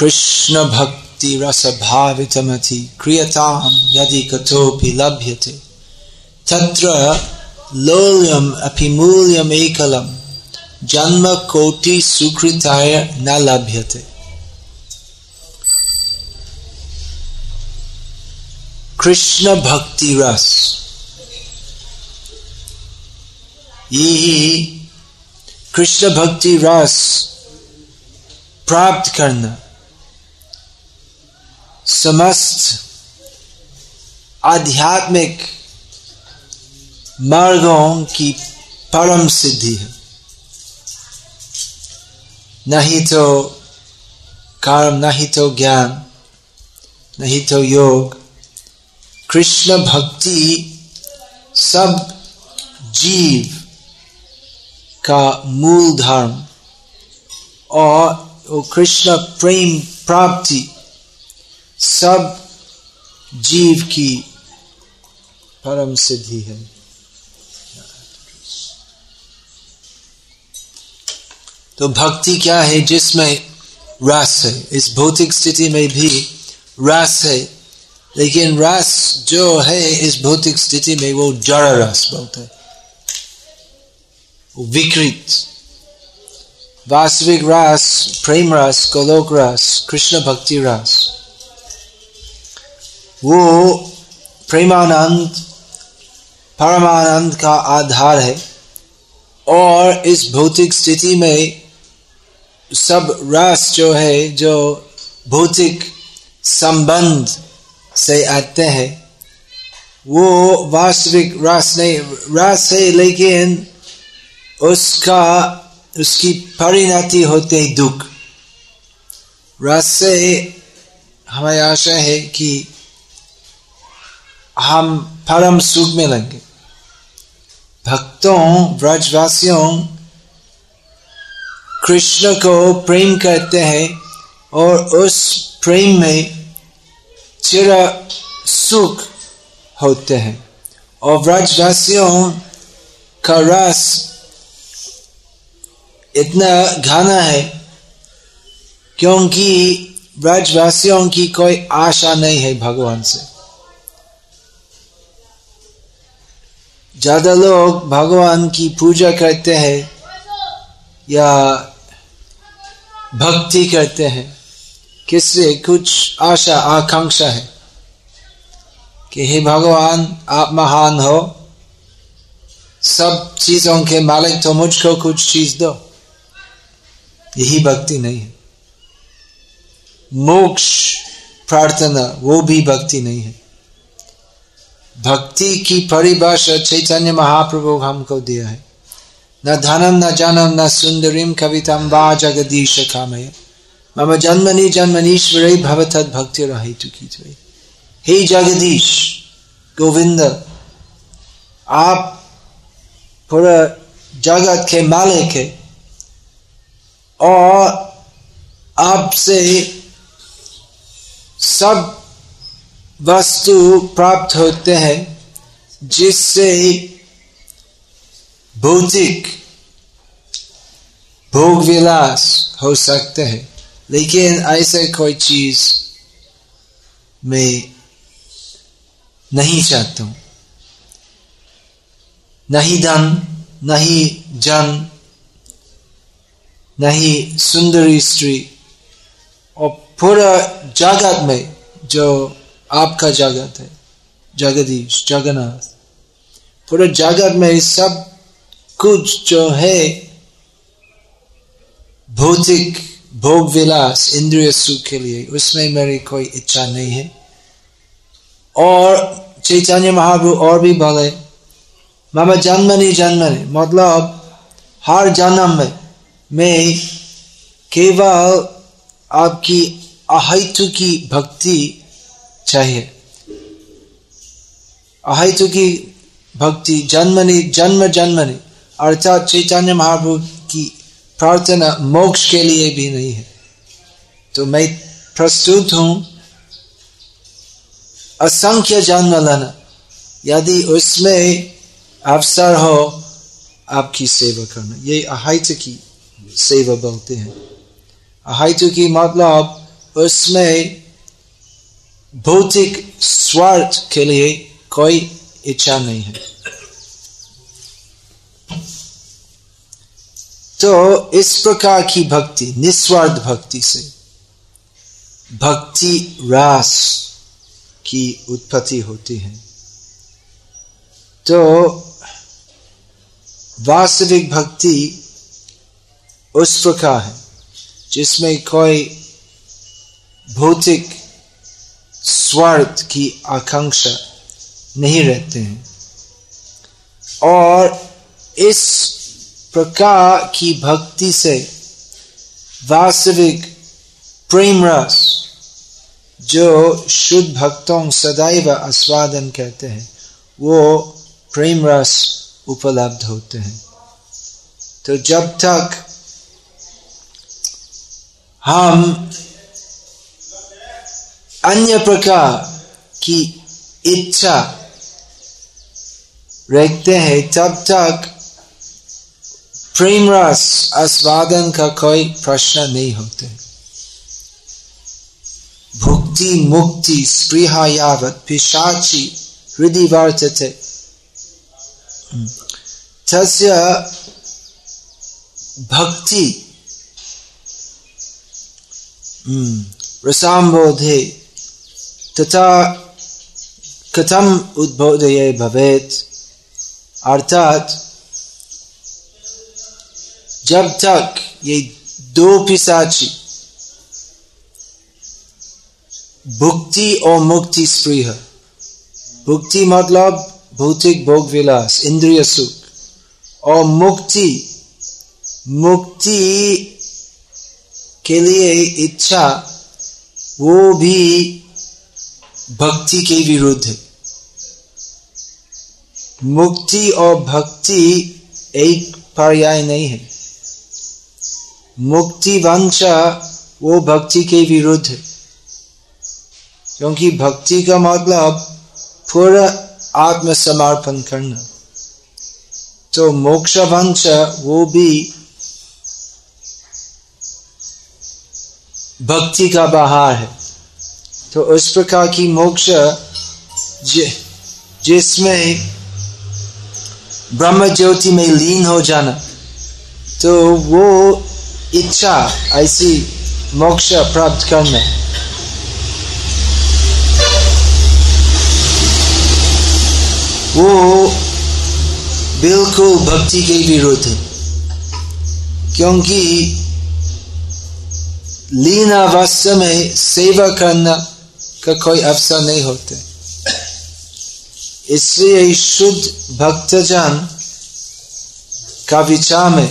कृष्ण भक्ति रस भावितमति क्रियताम यदि कतोपि लभ्यते तत्र लोल्यम अपि मूल्यम एकलम जन्म कोटि सुकृताय न लभ्यते। कृष्ण भक्ति रस, यही कृष्ण भक्ति रस प्राप्त करना समस्त आध्यात्मिक मार्गों की परम सिद्धि है। नहीं तो कर्म, नहीं तो ज्ञान, नहीं तो योग। कृष्ण भक्ति सब जीव का मूल धर्म और वो कृष्ण प्रेम प्राप्ति सब जीव की परम सिद्धि है। तो भक्ति क्या है? जिसमें रस है। इस भौतिक स्थिति में भी रस है, लेकिन रस जो है इस भौतिक स्थिति में वो जड़ रस बोलते हैं, विकृत। वास्तविक रस प्रेम रस, गोलोक रस, कृष्ण भक्ति रस, वो प्रेमानंद परमानंद का आधार है। और इस भौतिक स्थिति में सब रस जो है, जो भौतिक संबंध से आते हैं, वो वास्तविक रस नहीं। रस है लेकिन उसकी परिणति होते ही दुख। रस से हमें आशा है कि हम परम सुख मिलेंगे। भक्तों, ब्रजवासियों कृष्ण को प्रेम करते हैं और उस प्रेम में चिर सुख होते हैं। और ब्रजवासियों का रस इतना घना है क्योंकि ब्रजवासियों की कोई आशा नहीं है भगवान से। ज्यादा लोग भगवान की पूजा करते हैं या भक्ति करते हैं, किससे? कुछ आशा आकांक्षा है कि हे भगवान आप महान हो, सब चीजों के मालिक, तो मुझको कुछ चीज दो। यही भक्ति नहीं है। मोक्ष प्रार्थना वो भी भक्ति नहीं है। भक्ति की परिभाषा चैतन्य महाप्रभु हमको दिया है। न धनम न जनम न सुंदरीम कवितम वा जगदीश कामय मम जन्मनि जन्मनीश्वरे भवतद भक्ति रहितु कीजय। हे जगदीश गोविंद, आप पूरा जगत के मालिक है और आपसे सब वस्तु प्राप्त होते हैं जिससे भौतिक भोग विलास हो सकते हैं, लेकिन ऐसे कोई चीज मैं नहीं चाहता हूं। नहीं धन, नहीं जन, नहीं सुंदरी स्त्री, और पूरा जगत में जो आपका जगत है, जगदीश जगन्नाथ, पूरे जगत में सब कुछ जो है भौतिक भोग विलास इंद्रिय सुख के लिए, उसमें मेरी कोई इच्छा नहीं है। और चैतन्य महाप्रभु और भी बोले मम जन्मनि जन्मनि, मतलब हर जन्म में मैं केवल आपकी अहेतु की भक्ति चाहिए। अहेतु की भक्ति जन्मनि जन्म जन्मनि, अर्थात चैतन्य महाप्रभु की प्रार्थना मोक्ष के लिए भी नहीं है। तो मैं प्रस्तुत हूं असंख्य जन्म लेना, यदि उसमें अवसर हो आपकी सेवा करना। ये अहेतु की सेवा बोलते हैं। अहेतु की मतलब उसमें भौतिक स्वार्थ के लिए कोई इच्छा नहीं है। तो इस प्रकार की भक्ति, निस्वार्थ भक्ति से भक्ति रास की उत्पत्ति होती है। तो वास्तविक भक्ति उस प्रकार है जिसमें कोई भौतिक स्वार्थ की आकांक्षा नहीं रहते हैं, और इस प्रकार की भक्ति से वास्तविक प्रेम रस जो शुद्ध भक्तों सदैव आस्वादन करते हैं, वो प्रेम रस उपलब्ध होते हैं। तो जब तक हम अन्य प्रकार की इच्छा रखते हैं, तब तक प्रेम रस आस्वादन का कोई प्रश्न नहीं होते। भुक्ति मुक्ति स्पृहा यावत् पिशाची हृदि वर्तते तस्य भक्ति रसाम्बोधे तथा कथम उद्बोधये भवेत्। अर्थात जब तक ये दो पिशाची भुक्ति और मुक्ति स्पृह, भुक्ति मतलब भौतिक भोग विलास इंद्रिय सुख, और मुक्ति के लिए इच्छा, वो भी भक्ति के विरुद्ध है। मुक्ति और भक्ति एक पर्याय नहीं है। मुक्ति वांछा वो भक्ति के विरुद्ध है, क्योंकि भक्ति का मतलब पूरा आत्मसमर्पण करना। तो मोक्ष वांछा वो भी भक्ति का बाहर है। तो उस प्रकार की मोक्ष जिसमें ब्रह्म ज्योति में लीन हो जाना, तो वो इच्छा ऐसी मोक्ष प्राप्त करना, वो बिल्कुल भक्ति के विरुद्ध है। क्योंकि लीन अवस्था में सेवा करना का कोई अवसर नहीं होते। इसलिए शुद्ध भक्तजन का विचार में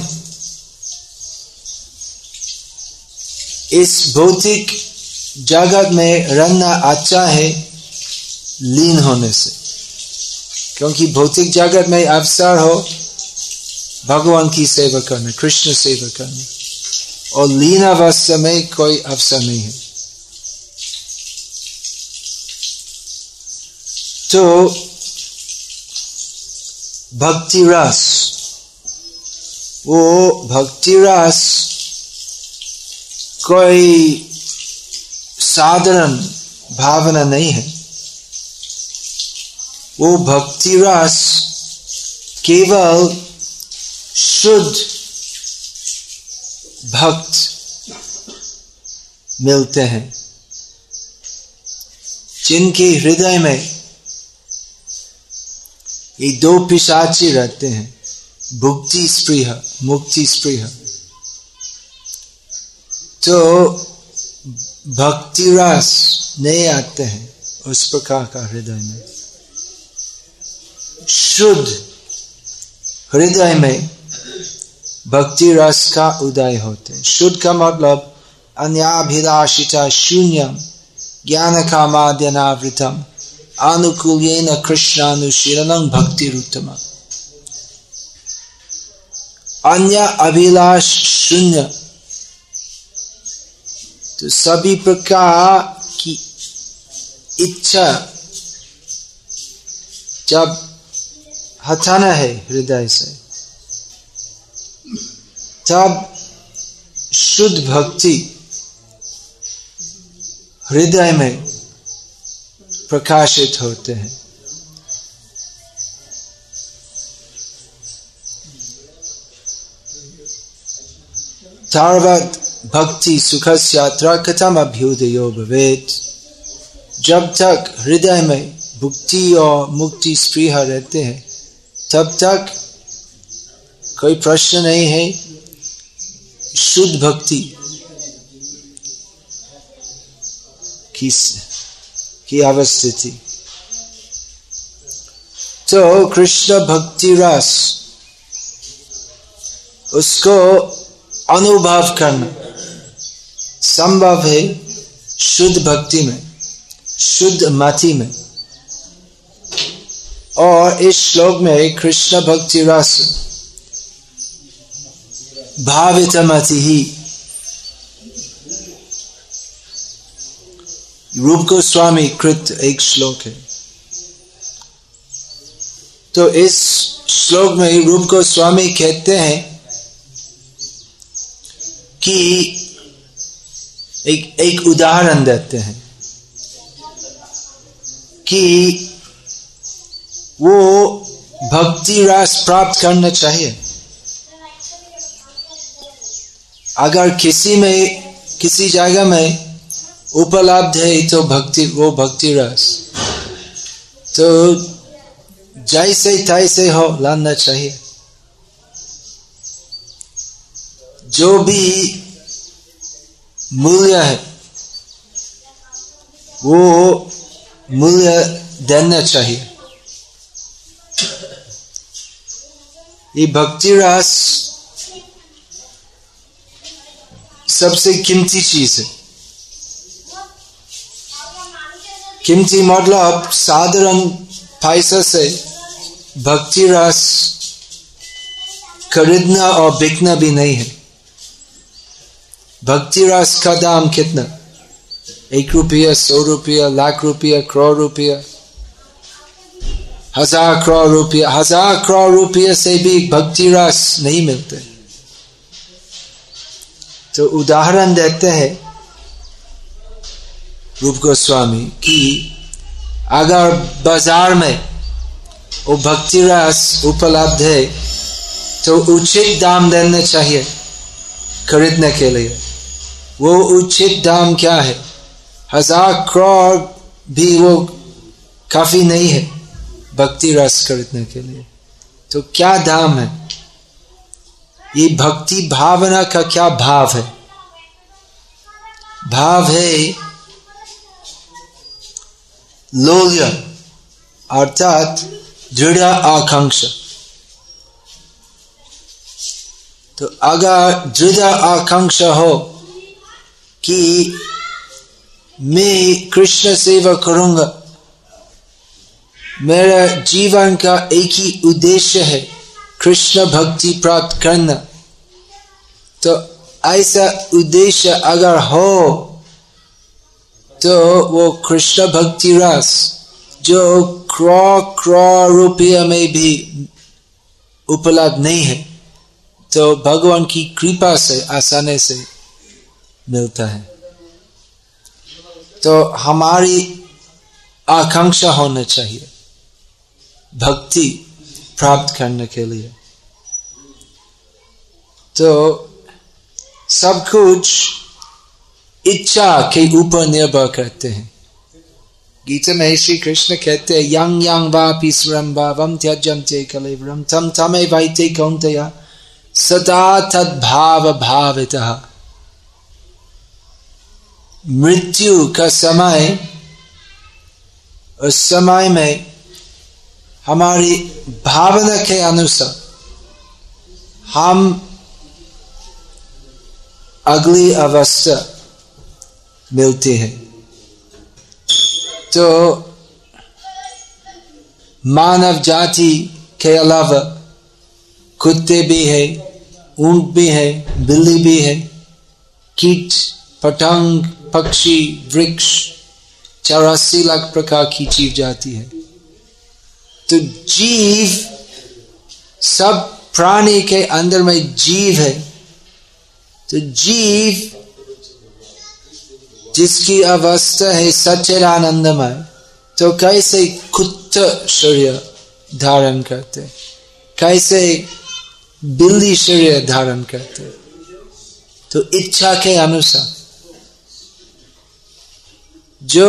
इस भौतिक जगत में रहना अच्छा है लीन होने से, क्योंकि भौतिक जगत में अवसर हो भगवान की सेवा करना, कृष्ण सेवा करना, और लीन अवस्था में कोई अवसर नहीं है। तो भक्ति रस, वो भक्ति रस कोई साधारण भावना नहीं है। वो भक्ति रस केवल शुद्ध भक्त मिलते हैं, जिनके हृदय में ये दो पिशाची रहते हैं, भुक्ति स्पृह मुक्ति स्पृह। तो भक्ति रस नहीं आते हैं उस प्रकार का हृदय में। शुद्ध हृदय में भक्ति रस का उदय होते हैं। शुद्ध का मतलब अन्याभिलाषिता शून्यम ज्ञान कामाद्यनावृतम आनुकूल्येन कृष्णानुशीलनं भक्तिरुत्तमा। अन्य अभिलाष शून्य, तो सभी प्रकार की इच्छा जब हटाना है हृदय से, तब शुद्ध भक्ति हृदय में प्रकाशित होते हैं। तावत् भक्ति सुखस्यात्र कथम अभ्युदयो भवेत्। जब तक हृदय में भक्ति और मुक्ति स्पृह रहते हैं तब तक कोई प्रश्न नहीं है शुद्ध भक्ति की अवस्थिति। तो कृष्ण भक्ति रस उसको अनुभव करना संभव है शुद्ध भक्ति में, शुद्ध मति में। और इस श्लोक में कृष्ण भक्ति रस भावित मति ही रूप गोस्वामी कृत एक श्लोक है। तो इस श्लोक में रूप गोस्वामी कहते हैं कि एक उदाहरण देते हैं कि वो भक्ति रस प्राप्त करना चाहिए। अगर किसी जगह में उपलब्ध है तो वो भक्ति रस तो जैसे तैसे हो लाना चाहिए। जो भी मूल्य है वो मूल्य देना चाहिए। ये भक्ति रस सबसे कीमती चीज है। कीमती मतलब साधारण पैसा से भक्ति रस खरीदना और बिकना भी नहीं है। भक्ति रस का दाम कितना? 1 रुपया, 100 रुपया, लाख रुपया, करोड़ रुपया, 1000 करोड़ रुपया। 1000 करोड़ रुपया से भी भक्ति रस नहीं मिलते। तो उदाहरण देते हैं रूप गोस्वामी कि अगर बाजार में वो भक्ति रस उपलब्ध है तो उचित दाम देना चाहिए खरीदने के लिए। वो उचित दाम क्या है? 1000 करोड़ भी वो काफी नहीं है भक्ति रस खरीदने के लिए। तो क्या दाम है? ये भक्ति भावना का क्या भाव है? भाव है लोल्य अर्थात दृढ़ आकांक्षा। तो अगर दृढ़ आकांक्षा हो कि मैं कृष्ण सेवा करूंगा, मेरा जीवन का एक ही उद्देश्य है कृष्ण भक्ति प्राप्त करना, तो ऐसा उद्देश्य अगर हो तो वो कृष्ण भक्ति रस जो करोड़ रुपया में भी उपलब्ध नहीं है तो भगवान की कृपा से आसानी से मिलता है। तो हमारी आकांक्षा होना चाहिए भक्ति प्राप्त करने के लिए। तो सब कुछ इच्छा के ऊपर निर्भर करते हैं। गीता में श्री कृष्ण कहते हैं यं यं वापि स्वरं भावं त्यजन्ते कलेवरं तं तमेवैते कौन्तेय सदा तद्भाव भावितः। मृत्यु का समय, उस समय में हमारी भावना के अनुसार हम अगली अवस्था मिलती है। तो मानव जाति के अलावा कुत्ते भी है, ऊंट भी है, बिल्ली भी है, कीट, पतंग, पक्षी, वृक्ष, 84 लाख प्रकार की जीव जाति है। तो जीव, सब प्राणी के अंदर में जीव है। तो जीव जिसकी अवस्था है सच्चिदानंदमय, तो कैसे कुत्ता शरीर धारण करते, कैसे बिल्ली शरीर धारण करते? तो इच्छा के अनुसार जो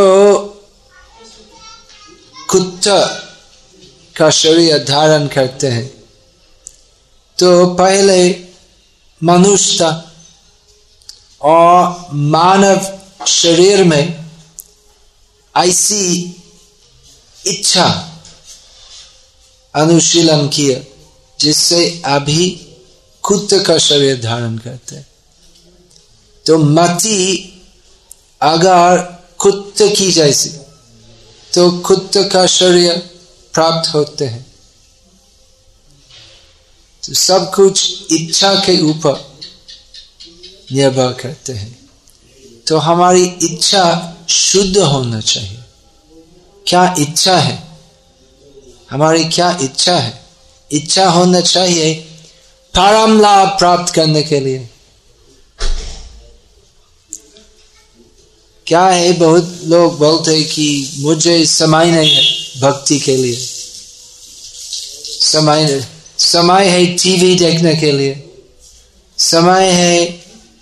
कुत्ता का शरीर धारण करते हैं, तो पहले मनुष्य था और मानव शरीर में ऐसी इच्छा अनुशीलन किया जिससे अभी कुत्ते का शरीर धारण करते हैं। तो मति अगर कुत्ते की जैसी, तो कुत्ते का शरीर प्राप्त होते हैं। तो सब कुछ इच्छा के ऊपर निर्भर करते हैं। तो हमारी इच्छा शुद्ध होना चाहिए। क्या इच्छा है हमारी? क्या इच्छा है? इच्छा होना चाहिए परम लाभ प्राप्त करने के लिए। क्या है, बहुत लोग बोलते हैं कि मुझे समय नहीं है भक्ति के लिए, समय है टीवी देखने के लिए, समय है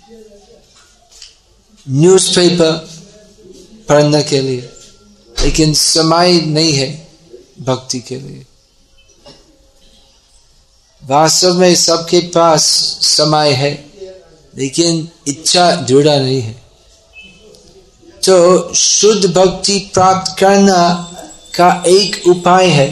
न्यूज़पेपर पढ़ने के लिए, लेकिन समय नहीं है भक्ति के लिए। वास्तव में सबके पास समय है, लेकिन इच्छा जुड़ा नहीं है। तो शुद्ध भक्ति प्राप्त करना का एक उपाय है,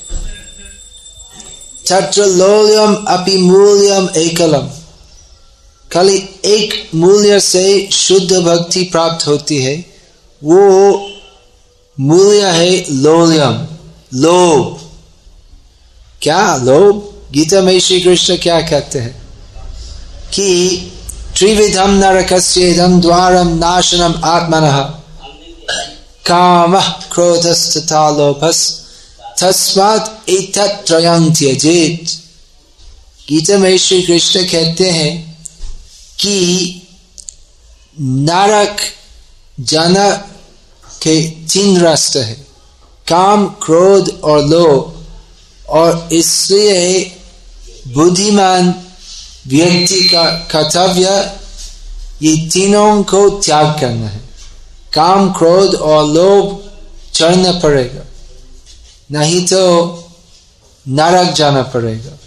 तत्र लोल्यम अपि मूल्यम एकलम। खाली एक मूल्य से शुद्ध भक्ति प्राप्त होती है, वो मूल्य है लोल्यम, लोभ। क्या लोभ? गीता में श्री कृष्ण क्या कहते हैं कि त्रिविधम नरकस्येदं द्वारम नाशनम आत्मनः कामः क्रोधस्तथा लोभस् तस्मात् एतत् त्रयं त्यजेत्। गीता में श्री कृष्ण कहते हैं कि नरक जाना के 3 रास्ते हैं, काम, क्रोध और लोभ। और इसलिए बुद्धिमान व्यक्ति का कर्तव्य ये तीनों को त्याग करना है। काम, क्रोध और लोभ चढ़ना पड़ेगा, नहीं तो नरक जाना पड़ेगा।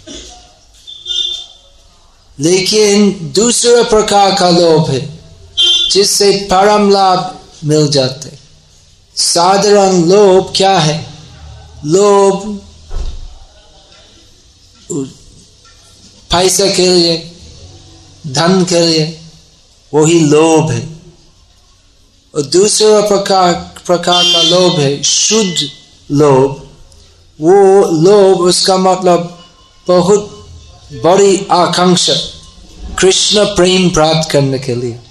लेकिन दूसरा प्रकार का लोभ है जिससे परम लाभ मिल जाते। साधारण लोभ क्या है? लोभ पैसा के लिए, धन के लिए, वही लोभ है। और दूसरा प्रकार का लोभ है शुद्ध लोभ। वो लोभ, उसका मतलब बहुत बड़ी आकांक्षा, कृष्ण प्रेम प्राप्त करने के लिए।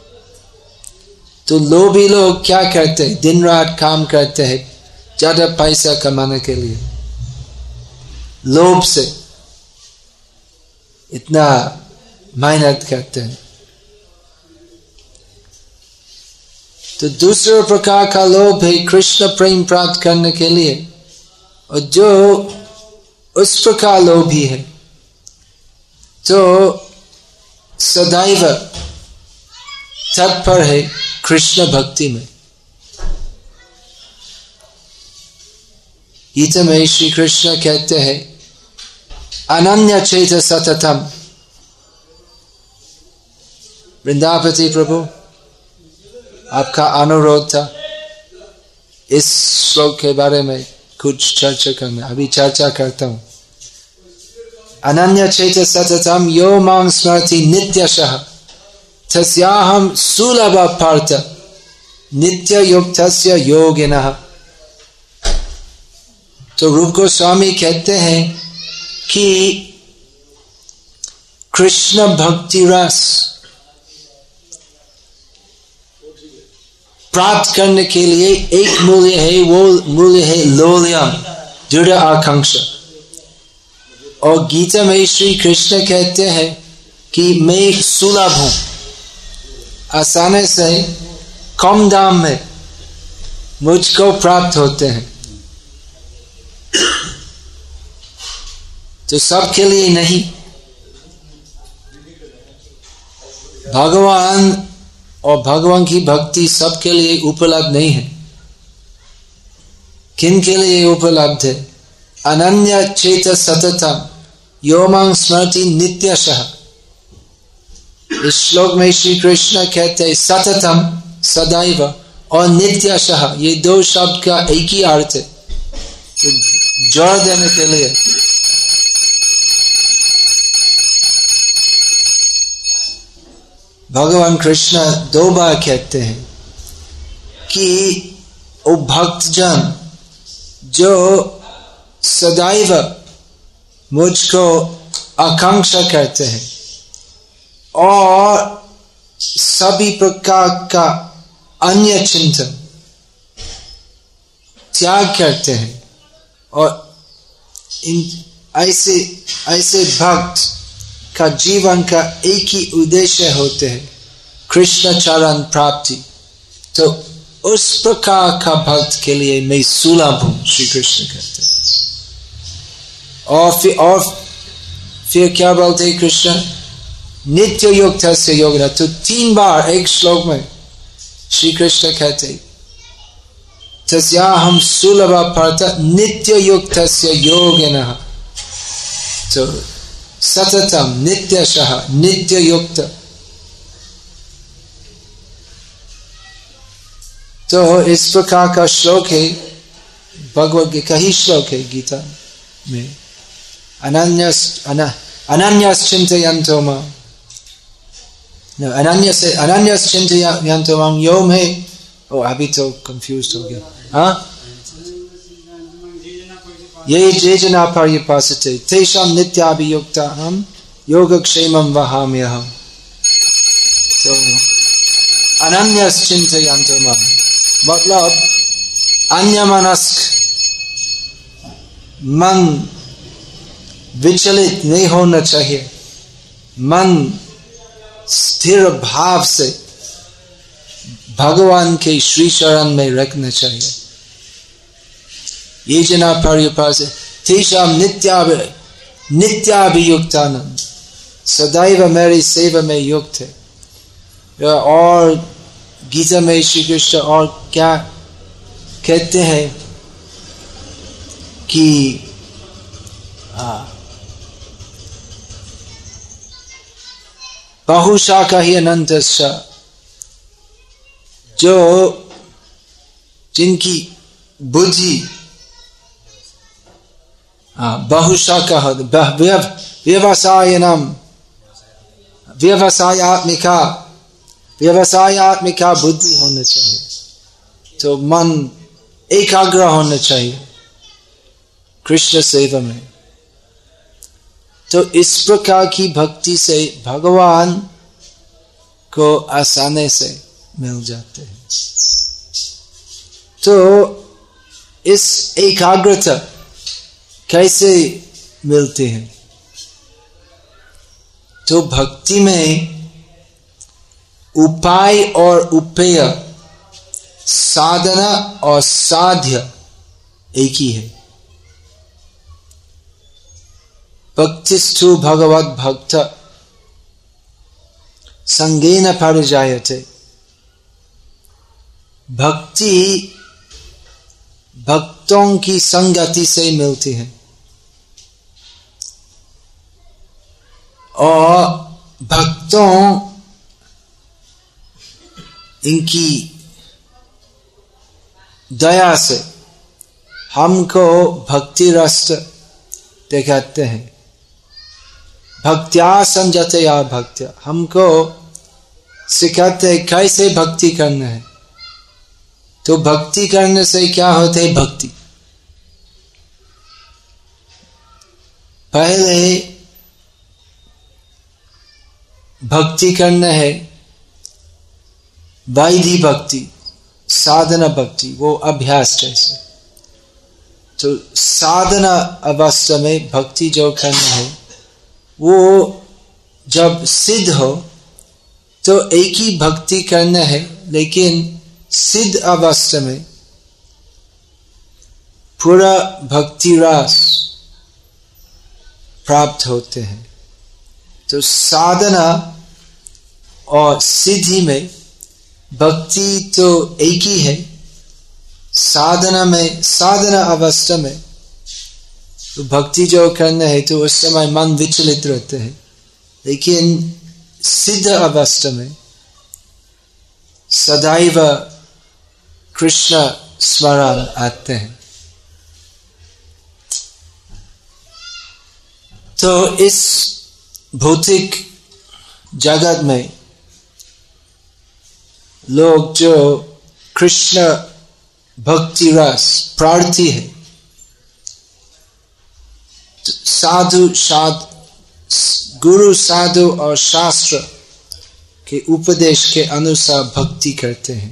तो लोभी लोग क्या करते हैं? दिन रात काम करते हैं ज्यादा पैसा कमाने के लिए। लोभ से इतना मेहनत करते हैं। तो दूसरा प्रकार का लोभ है कृष्ण प्रेम प्राप्त करने के लिए। और जो उस प्रकार लोभी है तो सदैव तत्पर है कृष्ण भक्ति में। गीता में श्री कृष्ण कहते हैं अनन्य चेत सततम। वृंदावती प्रभु, आपका अनुरोध था इस श्लोक के बारे में कुछ चर्चा करना, अभी चर्चा करता हूं। अनन्य चेत सततम यो मां स्मरति नित्यशः तस्याहं सुलभ पार्थ नित्य युक्तस्य योगिनः। तो रूप गोस्वामी कहते हैं कि कृष्ण भक्ति रस प्राप्त करने के लिए एक मूल्य है, वो मूल्य है लोल्यम, दृढ़ आकांक्षा। और गीता में श्री कृष्ण कहते हैं कि मैं सुलभ हूं, आसानी से कम दाम में मुझको प्राप्त होते हैं। तो सबके लिए नहीं, भगवान और भगवान की भक्ति सबके लिए उपलब्ध नहीं है। किन के लिए उपलब्ध है? अनन्य चेत सततम यो मां स्मरति नित्यशः। इस श्लोक में श्री कृष्ण कहते हैं सततम सदैव और नित्यशः, ये दो शब्द का एक ही अर्थ है। तो जोर देने के लिए भगवान कृष्ण दो बार कहते हैं कि वो भक्तजन जो सदैव मुझको आकांक्षा करते हैं और सभी प्रकार का अन्य चिंतन त्याग करते हैं, और इन ऐसे भक्त का जीवन का एक ही उद्देश्य होते हैं, कृष्ण चरण प्राप्ति। तो उस प्रकार का भक्त के लिए मैं सुलभ हूं, श्री कृष्ण कहते हैं। और फिर क्या बोलते कृष्ण? नित्य युक्त से योग। तो 3 बार एक श्लोक में श्री कृष्ण कहते तस्याहं सुलभ पार्थ नित्य युक्त से योगिनः। तो सततम नित्यशः नित्य युक्त। तो इस प्रकार का श्लोक है, भगवद गीता ही श्लोक है गीता में। अनन्यस चिंतयन्तो मां, अनन्यस चिंतयन्तो मां यो मे। ओ अभी तो कंफ्यूज हो गया। हाँ, ये जे जना पर्युपासते तेषां नित्याभियुक्ताहं योगक्षेमं वहाम्यहम्। तो अनन्यस चिंतयन्तो मां मतलब अन्यमनस्क मन विचलित नहीं होना चाहिए, मन स्थिर भाव से भगवान के श्री चरण में रखना चाहिए। ये जना पर्युपास तेषां नित्याभियुक्तानंद, सदैव मेरी सेवा में युक्त है। और गीता में श्री कृष्ण और क्या कहते हैं कि बहुशाखा ही अनंतस्य, जो जिनकी बुद्धि बहुशाखा व्यवसायत्मिका बुद्धि होना चाहिए। तो मन एकाग्र होना चाहिए कृष्ण सेवा में। तो इस प्रकार की भक्ति से भगवान को आसानी से मिल जाते हैं। तो इस एकाग्रता कैसे मिलती है? तो भक्ति में उपाय और उपेय, साधना और साध्य एक ही है। भक्तिस्थु भगवत भक्त संगेन परिजायते। भक्ति भक्तों की संगति से मिलती है, और भक्तों इनकी दया से हमको भक्ति रस दिखाते हैं। भक्त्या संजतया भक्त्या, हमको सिखाते हैं कैसे भक्ति करना है। तो भक्ति करने से क्या होता है? भक्ति पहले भक्ति करना है, वैधि भक्ति, साधना भक्ति, वो अभ्यास जैसे। तो साधना अवस्था में भक्ति जो करना है, वो जब सिद्ध हो तो एक ही भक्ति करना है, लेकिन सिद्ध अवस्था में पूरा भक्ति रस प्राप्त होते हैं। तो साधना और सिद्धि में भक्ति तो एक ही है। साधना अवस्था में तो भक्ति जो करना है तो उस समय मन विचलित रहते हैं, लेकिन सिद्ध अवस्था में सदैव कृष्ण स्मरण आते हैं। तो इस भौतिक जगत में लोग जो कृष्ण भक्ति रस प्रार्थी है, गुरु साधु और शास्त्र के उपदेश के अनुसार भक्ति करते हैं।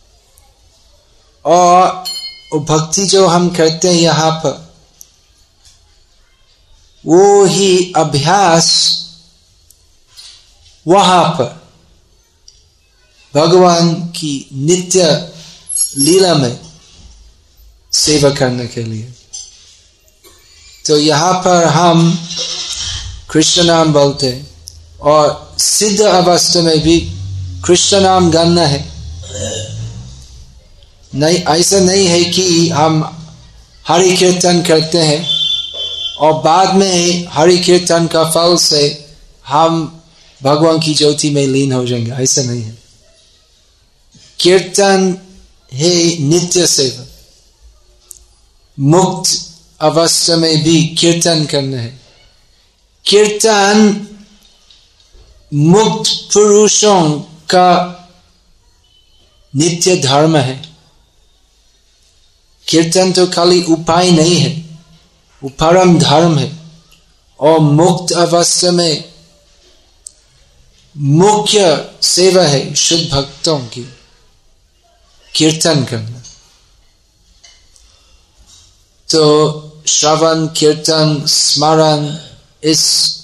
और भक्ति जो हम करते हैं यहाँ पर, वो ही अभ्यास वहां पर भगवान की नित्य लीला में सेवा करने के लिए। तो यहाँ पर हम कृष्ण नाम बोलते हैं, और सिद्ध अवस्था में भी कृष्ण नाम गाना है। नहीं, ऐसा नहीं है कि हम हरि कीर्तन करते हैं और बाद में हरि कीर्तन का फल से हम भगवान की ज्योति में लीन हो जाएंगे, ऐसा नहीं है। कीर्तन है नित्य सेवा। मुक्त अवस्था में भी कीर्तन करना है। कीर्तन मुक्त पुरुषों का नित्य धर्म है। कीर्तन तो खाली उपाय नहीं है, वो परम धर्म है। और मुक्त अवस्था में मुख्य सेवा है शुद्ध भक्तों की, कीर्तन करना। तो श्रवण, कीर्तन, स्मरण, इस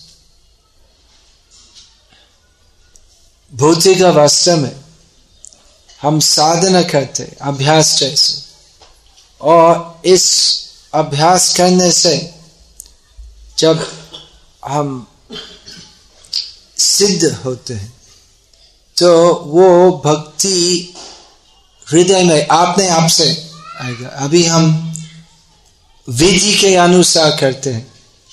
भौतिक अवस्था में हम साधना करते, अभ्यास जैसे। और इस अभ्यास करने से जब हम सिद्ध होते हैं तो वो भक्ति हृदय में अपने आप से आएगा। अभी हम विधि के अनुसार करते हैं,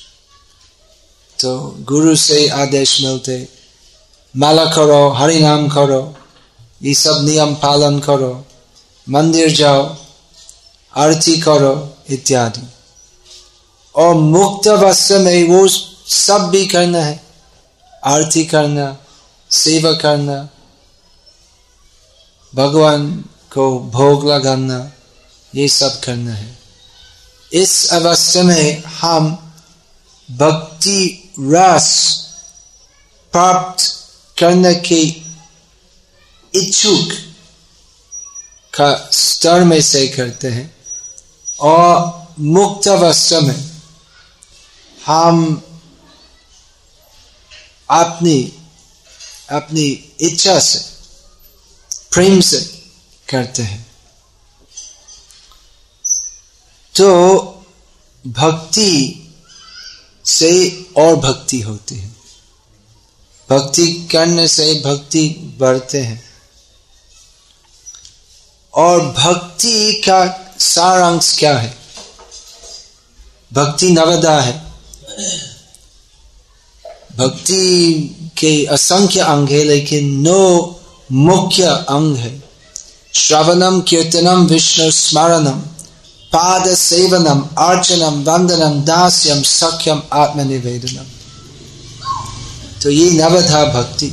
तो गुरु से आदेश मिलते, माला करो, हरि नाम करो, ये सब नियम पालन करो, मंदिर जाओ, आरती करो इत्यादि। और मुक्त अवस्था में वो सब भी करना है, आरती करना, सेवा करना, भगवान को भोग लगाना, ये सब करना है। इस अवस्था में हम भक्ति रस प्राप्त करने के इच्छुक का स्तर में से करते हैं। और मुक्त अवस्था में हम अपनी इच्छा से, प्रेम से करते हैं। तो भक्ति से और भक्ति होती है। भक्ति करने से भक्ति बढ़ते हैं। और भक्ति का सारांश क्या है? भक्ति नवदा है। भक्ति के असंख्य अंग है, लेकिन 9 मुख्य अंग है। श्रवणम, कीर्तनम, विष्णु स्मरणम, पाद सेवनम, अर्चनम, वंदनम, दास्यम, सख्यम, आत्मनिवेदनम। तो ये नवधा भक्ति।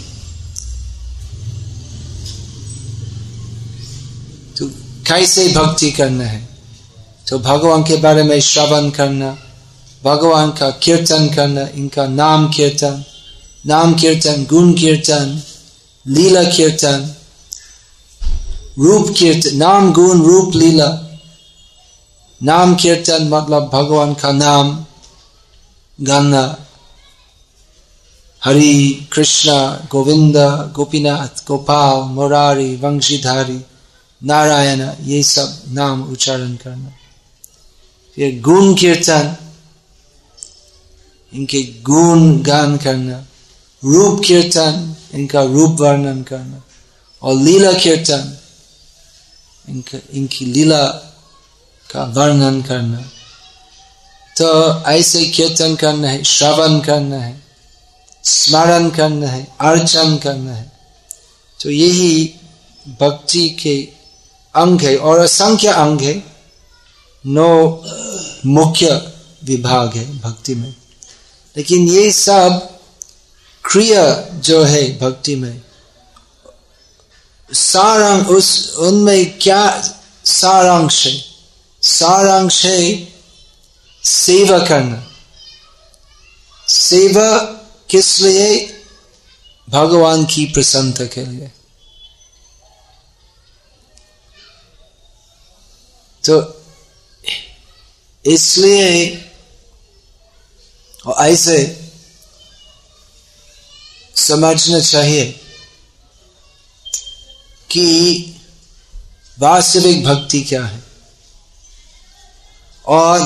तो कैसे भक्ति करना है? तो भगवान के बारे में श्रवण करना, भगवान का कीर्तन करना, इनका नाम कीर्तन, गुण कीर्तन, लीला कीर्तन, रूप कीर्तन, नाम गुण रूप लीला। नाम कीर्तन मतलब भगवान का नाम गाना, हरि कृष्ण गोविंद गोपीनाथ गोपाल मुरारी वंशीधारी नारायण, ये सब नाम उच्चारण करना। फिर गुण कीर्तन, इनके गुण गान करना। रूप कीर्तन, इनका रूप वर्णन करना। और लीला कीर्तन, इनकी लीला का वर्णन करना। तो ऐसे कीर्तन करना है, श्रवण करना है, स्मरण करना है, अर्चन करना है। तो यही भक्ति के अंग है, और असंख्य अंग है। 9 मुख्य विभाग है भक्ति में। लेकिन ये सब क्रिया जो है भक्ति में, सारांश, उनमें क्या सारांश है? सारांश है सेवा करना। सेवा किस लिए? भगवान की प्रसन्नता के लिए। तो इसलिए और ऐसे समझना चाहिए कि वास्तविक भक्ति क्या है और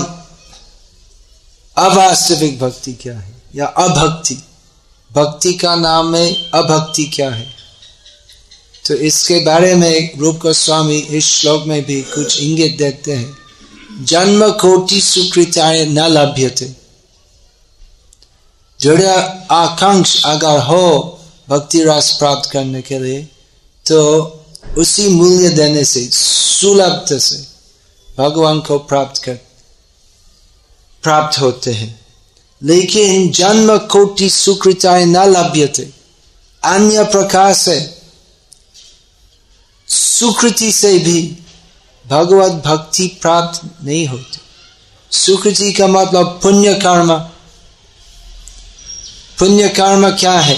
अवास्तविक भक्ति क्या है, या अभक्ति। भक्ति का नाम है, अभक्ति क्या है? तो इसके बारे में रूप गोस्वामी इस श्लोक में भी कुछ इंगित देते हैं। जन्म कोटि सुकृताय न लभ्यते। दृढ़ आकांक्ष अगर हो भक्ति रस प्राप्त करने के लिए, तो उसी मूल्य देने से, सुलभता से भगवान को प्राप्त होते हैं। लेकिन जन्म कोटि सुकृताय न लभ्यते, अन्य प्रकार से सुकृति से भी भगवत भक्ति प्राप्त नहीं होती। सुकृति का मतलब पुण्य कर्म। पुण्य कर्म क्या है?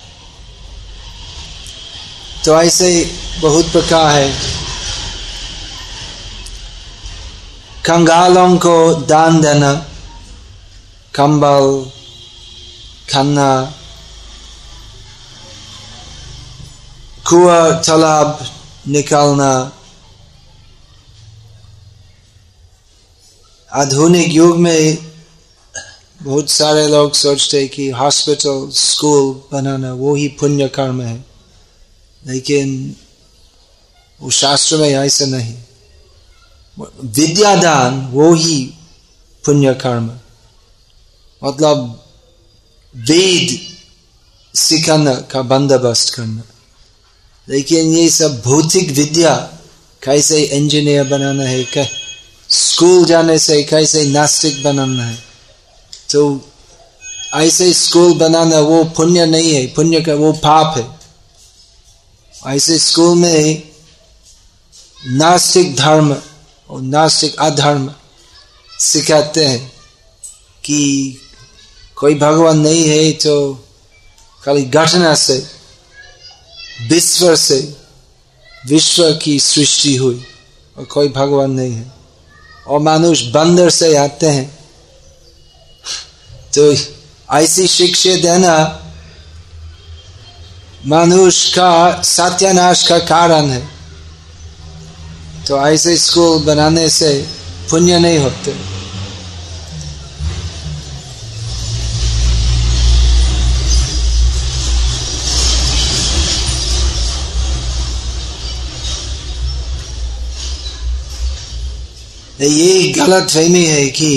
तो ऐसे बहुत प्रकार है। कंगालों को दान देना, कंबल, खाना, कुआं तालाब निकालना। आधुनिक युग में बहुत सारे लोग सोचते हैं कि हॉस्पिटल, स्कूल बनाना वो ही पुण्य कर्म है, लेकिन वो शास्त्र में ऐसा नहीं। विद्यादान वो ही पुण्य कर्म, मतलब वेद सिखाना का बंदोबस्त करना। लेकिन ये सब भौतिक विद्या, कैसे इंजीनियर बनाना है, स्कूल जाने से कैसे नास्तिक बनाना है, तो ऐसे स्कूल बनाना वो पुण्य नहीं है, पुण्य का वो पाप है। ऐसे स्कूल में नास्तिक धर्म और नास्तिक अधर्म सिखाते हैं कि कोई भगवान नहीं है, तो खाली घटना से, विश्व की सृष्टि हुई और कोई भगवान नहीं है, और मनुष्य बंदर से आते हैं। तो ऐसी शिक्षा देना मनुष्य का सत्यानाश का कारण है। तो ऐसे स्कूल बनाने से पुण्य नहीं होते। ये गलत फहमी है कि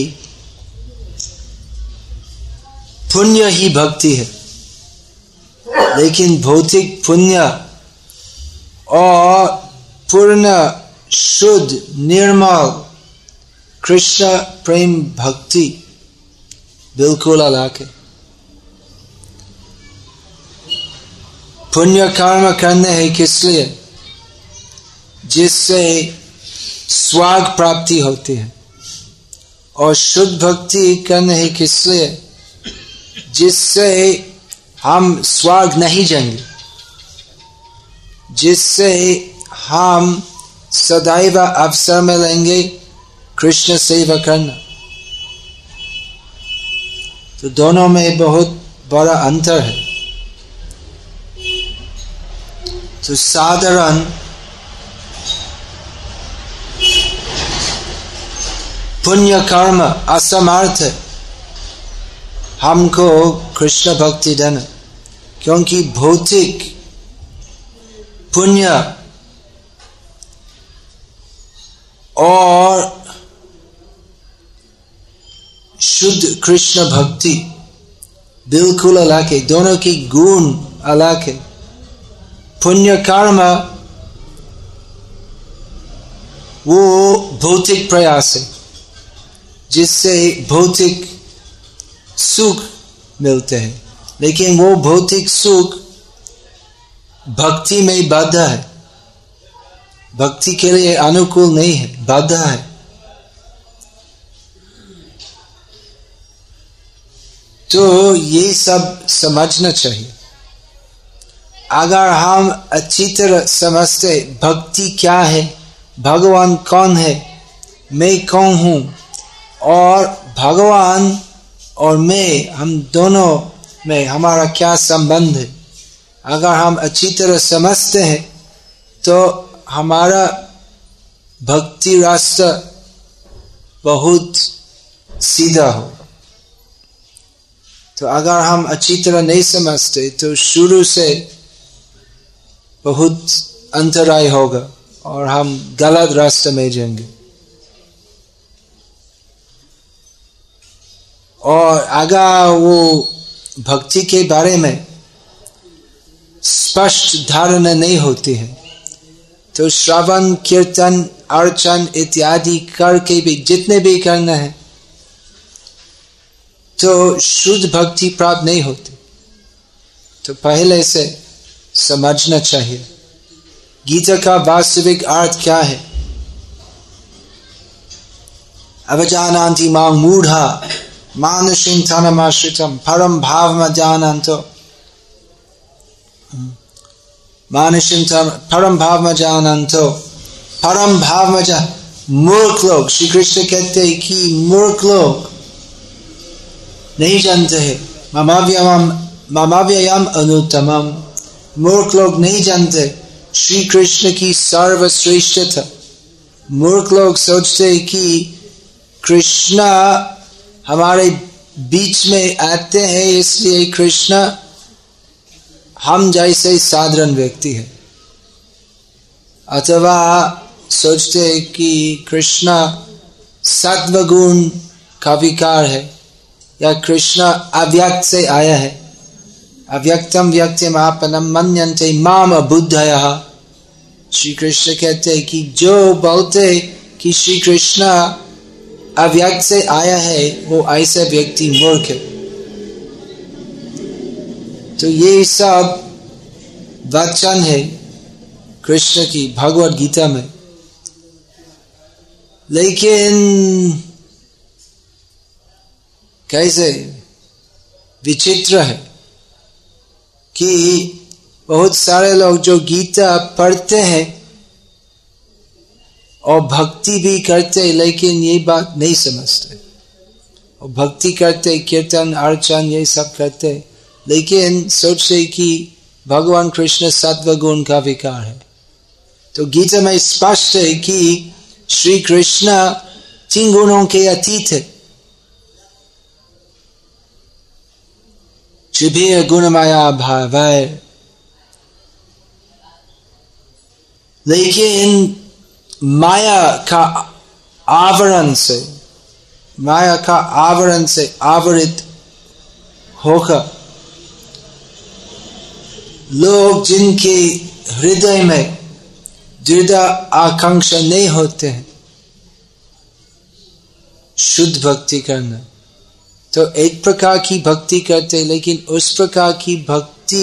पुण्य ही भक्ति है, लेकिन भौतिक पुण्य और पूर्ण शुद्ध निर्मल कृष्ण प्रेम भक्ति बिल्कुल अलग है। पुण्य कर्म करने हैं किस लिए? जिससे स्वर्ग प्राप्ति होती है। और शुद्ध भक्ति करने हैं किस लिए? जिससे हम स्वर्ग नहीं जाएंगे, जिससे हम सदैव अवसर में लेंगे कृष्ण सेवा करना। तो दोनों में बहुत बड़ा अंतर है। तो साधारण पुण्य कर्म असमर्थ हमको कृष्ण भक्ति देना, क्योंकि भौतिक पुण्य और शुद्ध कृष्ण भक्ति बिल्कुल अलग है, दोनों की गुण अलग है। पुण्य कर्म वो भौतिक प्रयास है जिससे भौतिक सुख मिलते हैं, लेकिन वो भौतिक सुख भक्ति में बाधा है, भक्ति के लिए अनुकूल नहीं है, बाधा है। तो ये सब समझना चाहिए। अगर हम अच्छी तरह समझते भक्ति क्या है, भगवान कौन है, मैं कौन हूं, और भगवान और मैं, हम दोनों में हमारा क्या संबंध है, अगर हम अच्छी तरह समझते हैं तो हमारा भक्ति रास्ता बहुत सीधा हो। तो अगर हम अच्छी तरह नहीं समझते तो शुरू से बहुत अंतराय होगा और हम गलत रास्ते में जाएंगे। और अगर वो भक्ति के बारे में स्पष्ट धारणा नहीं होती है तो श्रवण कीर्तन अर्चन इत्यादि करके भी जितने भी करना है तो शुद्ध भक्ति प्राप्त नहीं होती। तो पहले से समझना चाहिए गीता का वास्तविक अर्थ क्या है। अवजानान्ति मां मूढ़ा मानुषीं तनमाश्रितं परम भावमजानन्तो मानुषीं परम भावमजानन्तो परम भावमजा मूर्ख लोग, श्री कृष्ण कहते हैं कि मूर्ख लोग नहीं जानते हैं ममाव्ययम अनुत्तमम, मूर्ख लोग नहीं जानते श्री कृष्ण की सर्वश्रेष्ठता। मूर्ख लोग सोचते हैं कि कृष्ण हमारे बीच में आते हैं इसलिए कृष्ण हम जैसे साधारण व्यक्ति है, अथवा सोचते हैं कि कृष्ण सत्वगुण का विकार है या कृष्ण अव्यक्त से आया है। अव्यक्तम व्यक्तिम आपनम मन्यन्ते माम बुद्धयः। श्री कृष्ण कहते हैं कि जो बोलते कि श्री कृष्ण अव्यक्त से आया है वो ऐसा व्यक्ति मूर्ख है। तो ये सब वचन है कृष्ण की भगवद गीता में, लेकिन कैसे विचित्र है कि बहुत सारे लोग जो गीता पढ़ते हैं और भक्ति भी करते हैं लेकिन ये बात नहीं समझते, और भक्ति करते कीर्तन अर्चन ये सब करते लेकिन सोचते कि भगवान कृष्ण सत्व गुण का विकार है। तो गीता में स्पष्ट है कि श्री कृष्ण 3 गुणों के अतीत है। त्रिभिः गुणमाया भावै, लेकिन माया का आवरण से आवृत होकर लोग जिनके हृदय में दृढ़ आकांक्षा नहीं होते हैं शुद्ध भक्ति करना, तो एक प्रकार की भक्ति करते लेकिन उस प्रकार की भक्ति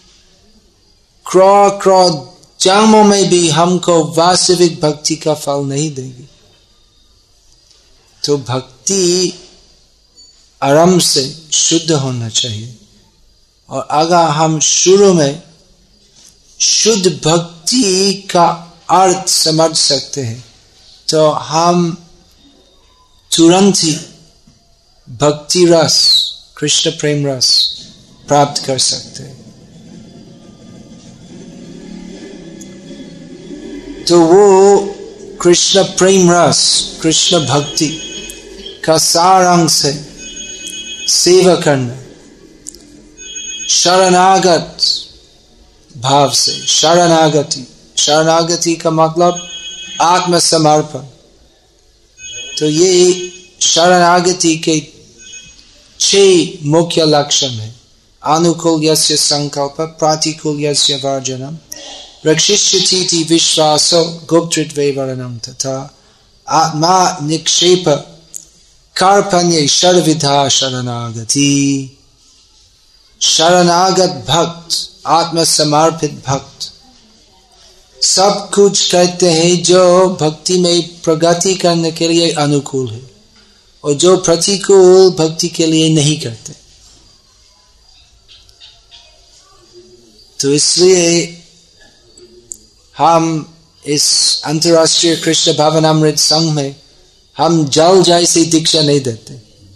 क्रोध जन्मों में भी हमको वास्तविक भक्ति का फल नहीं देगी। तो भक्ति आरंभ से शुद्ध होना चाहिए, और अगर हम शुरू में शुद्ध भक्ति का अर्थ समझ सकते हैं तो हम तुरंत ही भक्ति रस कृष्ण प्रेम रस प्राप्त कर सकते हैं। तो वो कृष्ण प्रेम रस कृष्ण भक्ति का सारांश है सेवा करना, शरणागत भाव से। शरणागति का मतलब आत्मसमर्पण। तो ये शरणागति के 6 मुख्य लक्षण है। अनुकूल यस्य संकल्प, प्रतिकूल यस्य वर्जनम, रक्षिष्यतीति विश्वासो गुप्तृत्वैवरणम, तथा आत्मा निक्षेप कार्पण्य षड्विधा शरणागति। शरणागत भक्त, आत्मसमर्पित भक्त सब कुछ कहते हैं जो भक्ति में प्रगति करने के लिए अनुकूल है और जो प्रतिकूल भक्ति के लिए नहीं करते। तो इसलिए हम इस अंतर्राष्ट्रीय कृष्ण भावनामृत संघ में हम जल जैसी दीक्षा नहीं देते।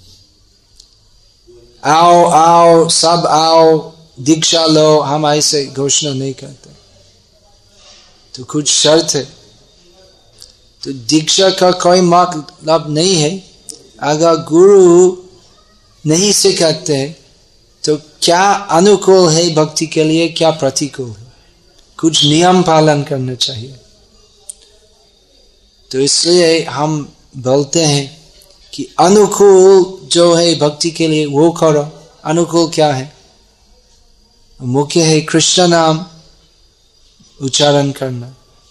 आओ सब आओ दीक्षा लो, हम ऐसे घोषणा नहीं करते। तो कुछ शर्त है। तो दीक्षा का कोई मतलब नहीं है। अगर गुरु नहीं सिखाते तो क्या अनुकूल है भक्ति के लिए, क्या प्रतिकूल है, कुछ नियम पालन करना चाहिए। तो इसलिए हम बोलते हैं कि अनुकूल जो है भक्ति के लिए वो करो। अनुकूल क्या है? मुख्य है कृष्ण नाम उच्चारण करना।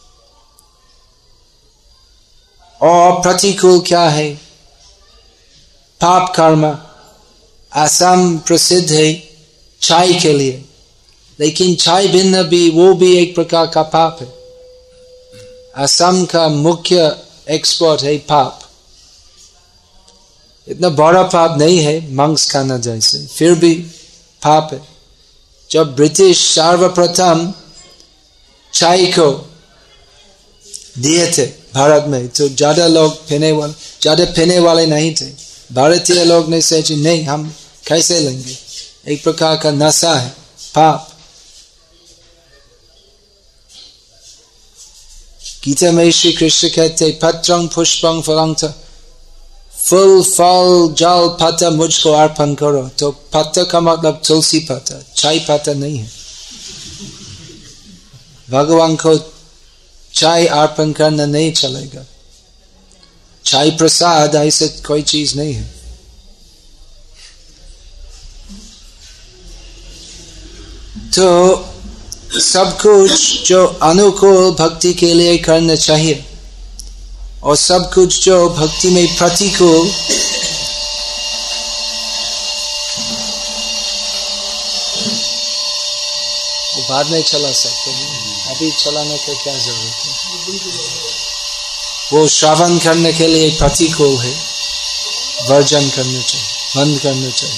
और प्रतिकूल क्या है? पाप कर्म। असम प्रसिद्ध है चाय के लिए, लेकिन चाय भिन्न भी, वो भी एक प्रकार का पाप है। असम का मुख्य एक्सपोर्ट है पाप। इतना बड़ा पाप नहीं है मांस खाना जैसे, फिर भी पाप है। जब ब्रिटिश सर्वप्रथम चाय को दिए थे भारत में, तो ज्यादा पीने वाले नहीं थे। भारतीय लोग ने सोचे नहीं, हम कैसे लेंगे, एक प्रकार का नशा है, पाप। गीता में श्री कृष्ण कहते पत्रं पुष्पं फलं च, फूल फल जल पत्ता मुझको अर्पण करो। तो पत्ता का मतलब तुलसी पत्ता, चाय पत्ता नहीं है। भगवान को चाय अर्पण करना नहीं चलेगा। चाय प्रसाद ऐसे कोई चीज नहीं है। तो सब कुछ जो अनुकूल भक्ति के लिए करना चाहिए और सब कुछ जो भक्ति में प्रतिकूल, वो बाद में चला सकते हैं, अभी चलाने का क्या जरूरत है। वो श्रवण करने के लिए प्रतिकूल है, वर्जन करना चाहिए, बंद करना चाहिए।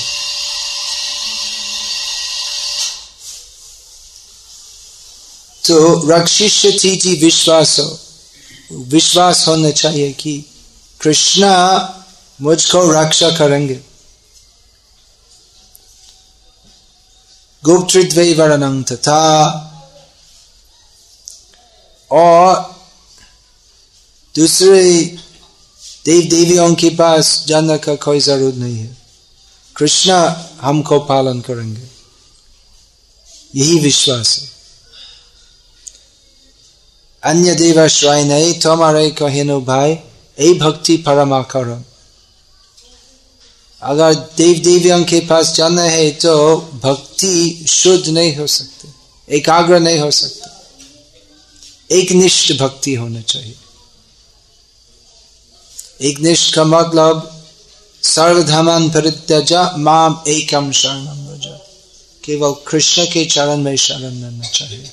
तो रक्षिष्यतीति विश्वासो, विश्वास होना चाहिए कि कृष्णा मुझको रक्षा करेंगे। गुप्तृत्वैवरणं तथा, और दूसरे देव देवियों के पास जाने का कोई जरूरत नहीं है। कृष्णा हमको पालन करेंगे, यही विश्वास है। अन्य देवाश्रय नहीं तुम्हारे कहेनु भाई, ए भक्ति परमाकरम। अगर देव देवियों के पास जाना है तो भक्ति शुद्ध नहीं हो सकती, एकाग्र नहीं हो सकती। एक निष्ठ भक्ति होना चाहिए। एक निष्ठ का मतलब सर्वधर्मान् परित्यज्य माम एकम शरणं व्रज, केवल कृष्ण के चरण में शरण लेना चाहिए।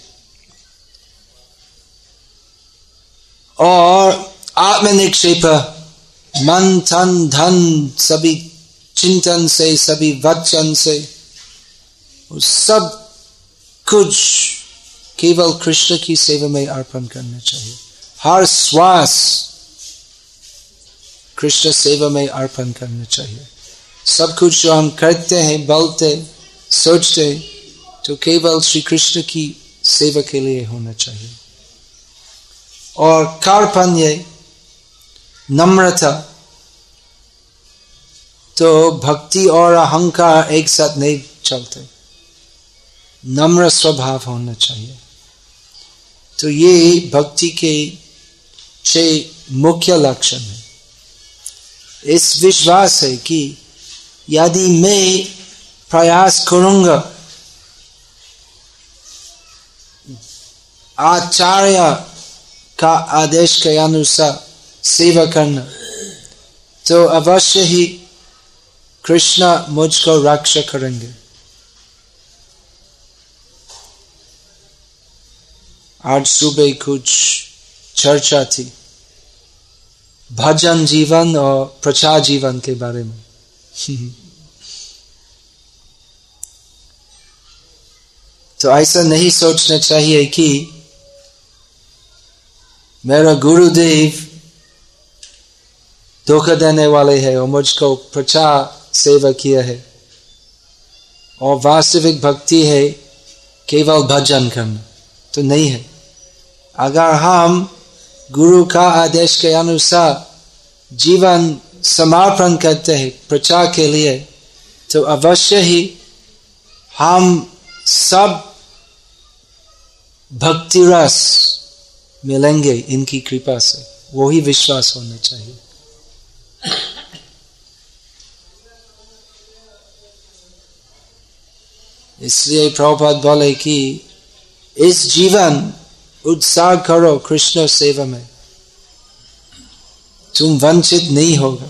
और आत्मनिक्षेप, मन तन धन सभी चिंतन से, सभी वचन से, सब कुछ केवल कृष्ण की सेवा में अर्पण करना चाहिए। हर श्वास कृष्ण सेवा में अर्पण करना चाहिए। सब कुछ जो हम करते हैं, बोलते, सोचते, तो केवल श्री कृष्ण की सेवा के लिए होना चाहिए। और कार्पण्य, नम्रता, तो भक्ति और अहंकार एक साथ नहीं चलते, नम्र स्वभाव होना चाहिए। तो ये भक्ति के 6 मुख्य लक्षण है। इस विश्वास है कि यदि मैं प्रयास करूंगा आचार्य का आदेश के अनुसार सेवा करना, तो अवश्य ही कृष्ण मुझको रक्षा करेंगे। आज सुबह कुछ चर्चा थी भजन जीवन और प्रचार जीवन के बारे में। तो ऐसा नहीं सोचना चाहिए कि मेरा गुरुदेव धोखा देने वाले हैं और मुझको प्रचार सेवा किया है, और वास्तविक भक्ति है केवल भजन करना, तो नहीं है। अगर हम गुरु का आदेश के अनुसार जीवन समर्पण करते हैं प्रचार के लिए, तो अवश्य ही हम सब भक्ति रस मिलेंगे इनकी कृपा से। वो ही विश्वास होना चाहिए। इसलिए प्रभुपाद बोले कि इस जीवन उत्साह करो कृष्ण सेवा में, तुम वंचित नहीं होगा।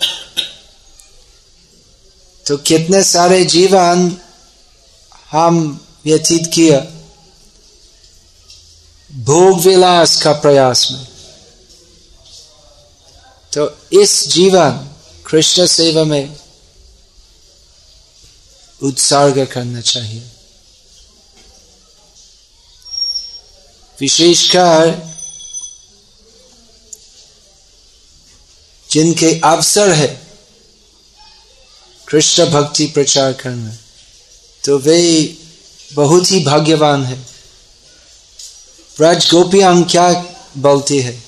तो कितने सारे जीवन हम व्यतीत किया भोग विलास का प्रयास में, तो इस जीवन कृष्ण सेवा में उत्सर्ग करना चाहिए। विशेषकर जिनके अवसर है कृष्ण भक्ति प्रचार करना, तो वे बहुत ही भाग्यवान है। ब्रज गोपियां क्या बोलती है?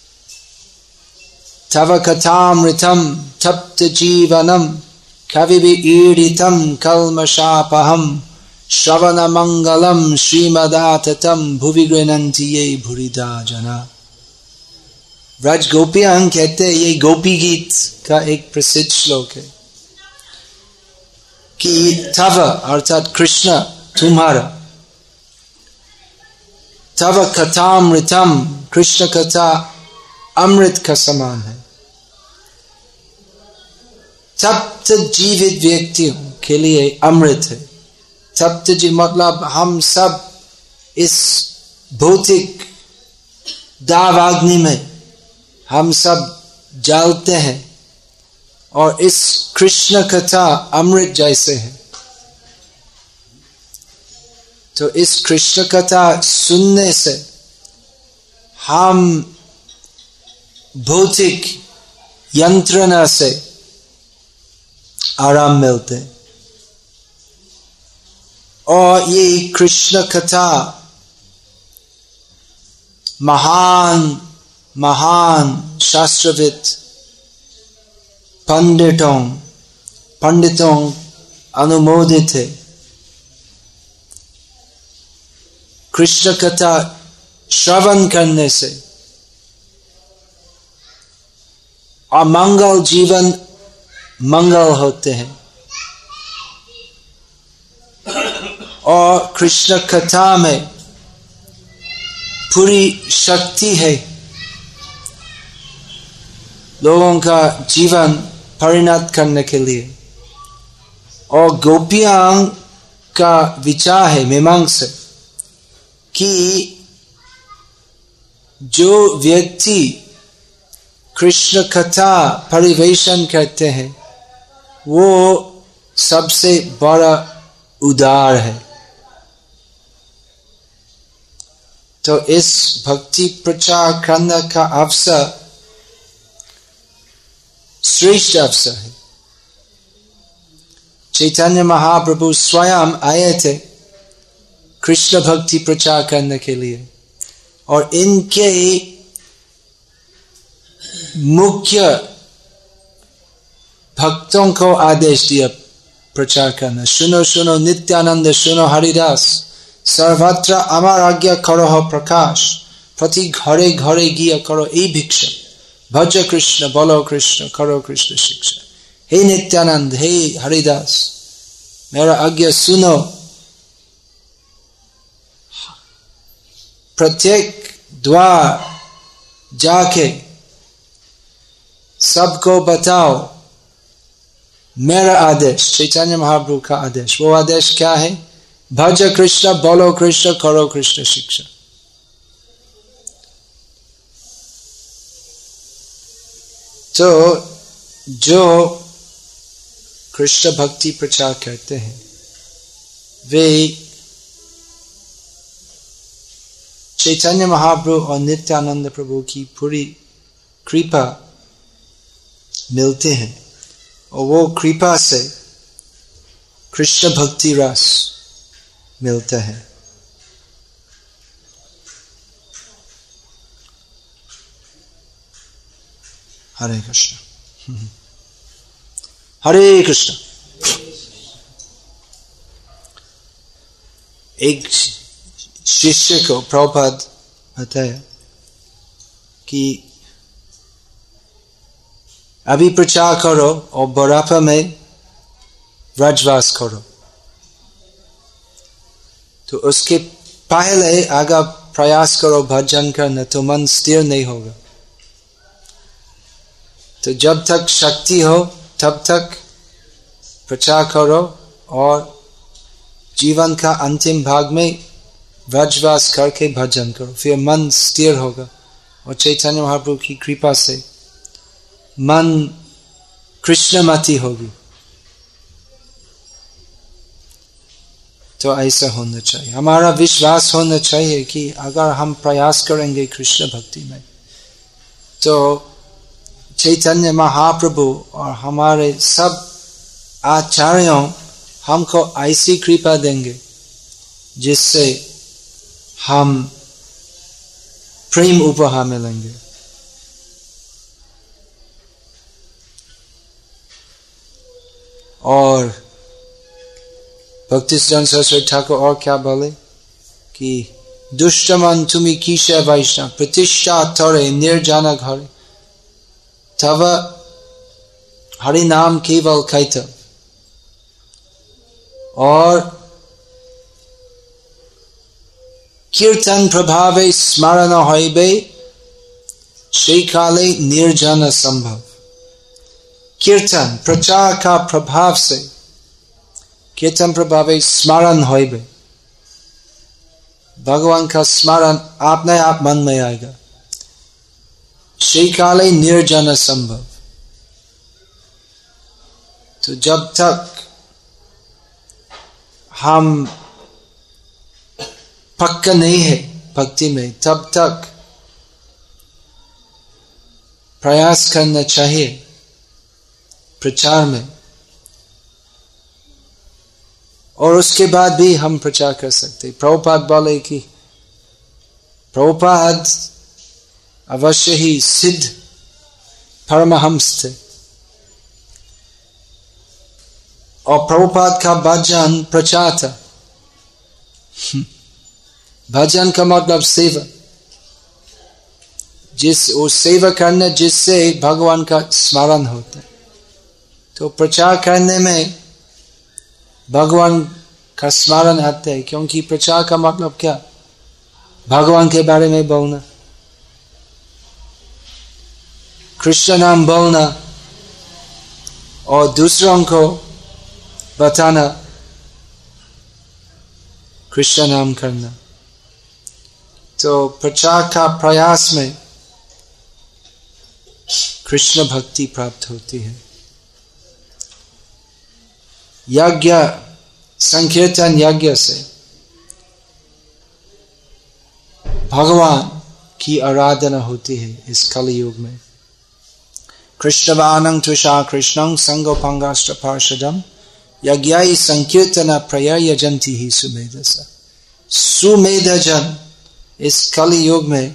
तव कथामृतम तप्त जीवनम कविभिरीडितम कल्मषापहम श्रवण मंगलम श्रीमदाततम भुवि गृह्णन्ति ये भूरिदा जना। ब्रज गोपियां कहते हैं, ये गोपी गीत का एक प्रसिद्ध श्लोक है कि तव अर्थात कृष्ण तुम्हारा, तव कथामृतम, कृष्ण कथा अमृत का समान है। तप्त जीवित व्यक्तियों के लिए अमृत है। तप्त जी मतलब हम सब इस भौतिक दावाग्नि में हम सब जलते हैं, और इस कृष्ण कथा अमृत जैसे है। तो इस कृष्ण कथा सुनने से हम भौतिक यंत्रणा से आराम मिलते, और ये कृष्ण कथा महान महान शास्त्रविद पंडितों अनुमोदित है। कृष्ण कथा श्रवण करने से अमंगल जीवन मंगल होते हैं, और कृष्ण कथा में पूरी शक्ति है लोगों का जीवन परिणत करने के लिए। और गोपियां का विचार है मीमांसा कि जो व्यक्ति कृष्ण कथा परिवेशन करते हैं वो सबसे बड़ा उदार है। तो इस भक्ति प्रचार करने का अवसर श्रेष्ठ अवसर है। चैतन्य महाप्रभु स्वयं आए थे कृष्ण भक्ति प्रचार करने के लिए, और इनके मुख्य भक्त भक्तों को आदेश दिया प्रचार करना। सुनो सुनो नित्यानंद, सुनो हरिदास, सर्वत्र अमर आज्ञा करो हो प्रकाश, प्रति घरे घरे गिया करो ई भिक्षा, भज कृष्ण बोलो कृष्ण करो कृष्ण शिक्षा। हे नित्यानंद, हे हरिदास, मेरा आज्ञा सुनो, प्रत्येक द्वार जाके सबको बताओ मेरा आदेश, चैतन्य महाप्रभु का आदेश। वो आदेश क्या है? भज कृष्ण बोलो कृष्ण करो कृष्ण शिक्षा। तो जो कृष्ण भक्ति प्रचार करते हैं वे चैतन्य महाप्रभु और नित्यानंद प्रभु की पूरी कृपा मिलते हैं, और वो कृपा से कृष्ण भक्ति रस मिलता है। हरे कृष्ण, हरे कृष्ण। एक शिष्य को प्रभुपाद बताया कि अभी प्रचार करो और बुढ़ापा में व्रजवास करो, तो उसके पहले अगर प्रयास करो भजन करना तो मन स्थिर नहीं होगा। तो जब तक शक्ति हो तब तक प्रचार करो, और जीवन का अंतिम भाग में व्रजवास करके भजन करो, फिर मन स्थिर होगा, और चैतन्य महाप्रभु की कृपा से मन कृष्णमती होगी। तो ऐसा होना चाहिए, हमारा विश्वास होना चाहिए कि अगर हम प्रयास करेंगे कृष्ण भक्ति में तो चैतन्य महाप्रभु और हमारे सब आचार्यों हमको ऐसी कृपा देंगे जिससे हम प्रेम उपहार मिलेंगे। और भक्तिसिद्धांत सरस्वती ठाकुर और क्या बोले कि दुष्टमन तुम्हें किसे वैष्णव प्रतिष्ठा तोरे निर्जन घरे, तब हरि नाम केवल कैतव। और कीर्तन प्रभावे स्मरण होइबे সেই काले निर्जन संभव। कीर्तन प्रचार का प्रभाव से कीर्तन प्रभावे स्मरण होइबे, भगवान का स्मरण अपने आप मन में आएगा। সেই काले निर्जन संभव। तो जब तक हम पक्का नहीं है भक्ति में तब तक प्रयास करना चाहिए प्रचार में, और उसके बाद भी हम प्रचार कर सकते। प्रभुपाद बोले कि प्रभुपाद अवश्य ही सिद्ध परमहंस थे, और प्रभुपाद का भजन प्रचार था। भजन का मतलब सेवा, वो सेवा करना जिससे भगवान का स्मरण होता है। तो प्रचार करने में भगवान का स्मरण आता है, क्योंकि प्रचार का मतलब क्या? भगवान के बारे में बोलना, कृष्ण नाम बोलना और दूसरों को बताना कृष्ण नाम करना। तो प्रचार का प्रयास में कृष्ण भक्ति प्राप्त होती है। यज्ञ संकीर्तन यज्ञ से भगवान की आराधना होती है इस कलयुग में। कृष्णवानं तुषा कृष्णं संगोपांगाष्ट पार्षदम यज्ञाय संकीर्तन प्रयजंती ही सुमेधसा। सुमेधजन इस कलयुग में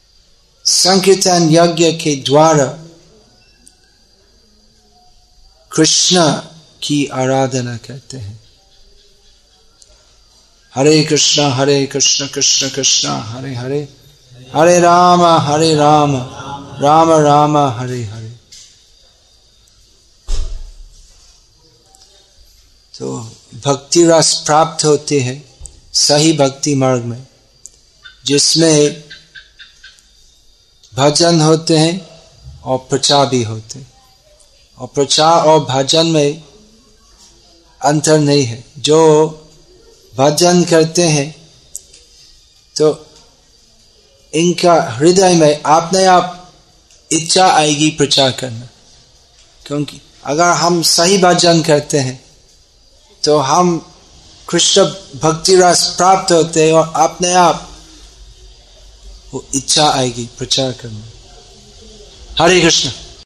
संकीर्तन यज्ञ के द्वारा कृष्ण की आराधना करते हैं। हरे कृष्ण कृष्ण कृष्ण हरे हरे, हरे राम राम राम हरे हरे। तो भक्ति रस प्राप्त होते हैं सही भक्ति मार्ग में, जिसमें भजन होते हैं और प्रचार भी होते हैं। और प्रचार और भजन में अंतर नहीं है। जो भजन करते हैं तो इनका हृदय में अपने आप इच्छा आएगी प्रचार करना, क्योंकि अगर हम सही भजन करते हैं तो हम कृष्ण भक्ति रस प्राप्त होते हैं और अपने आप वो इच्छा आएगी प्रचार करना। हरे कृष्ण।